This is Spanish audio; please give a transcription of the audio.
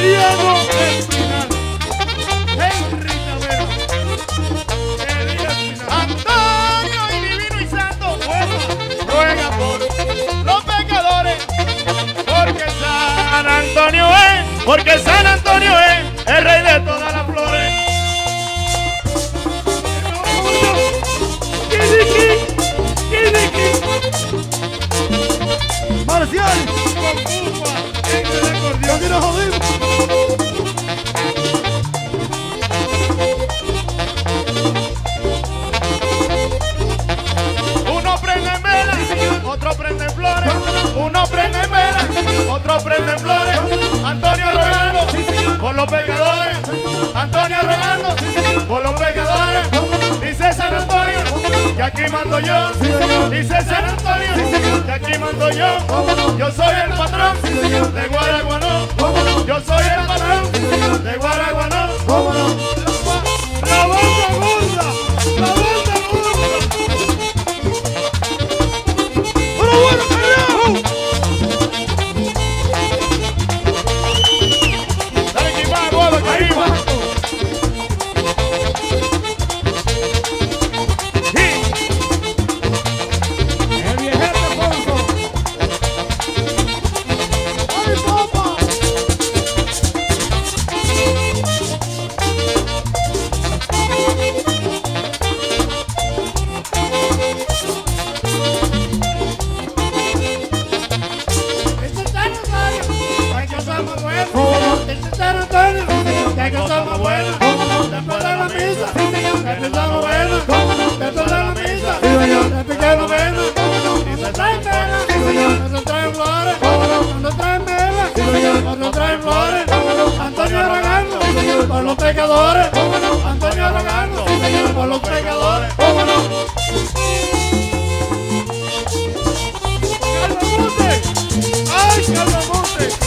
Diego Espinal, Henry Tavera, Elías Espinal, Antonio y divino y santo, ruega por los pecadores, porque San Antonio es el rey de todas las flores. Marcial, con Cuba, en el acordeón. ¡Aquí nos jodimos! Uno prende en vela, otro prende en flores. Uno prende en vela, otro prende en flores. Antonio rogando por los pecadores. Antonio rogando por los pecadores. Dice San Antonio que aquí mando yo. Dice San Antonio que aquí mando yo. Yo soy el patrón de Guaraguanó. Yo soy el patrón de Guaraguanó. ¡La banda gorda! ¡La banda gorda! ¡Pero bueno, carajo! Dale que va, gordo, que ahí va. ¡El viejero Alfonso! ¡Ay, papá! Este San Antonio, ay, que somos buenos. Este San Antonio, que somos buenos. Después de la misa, que somos buenos. Después de la misa, después que nos ven. Y se traen velas, nos traen flores. Nos traen velas, nos traen flores. Antonio rogando por los pecadores. Antonio rogando por los pecadores. ¡Calvamonte! ¡Ay, Calvamonte!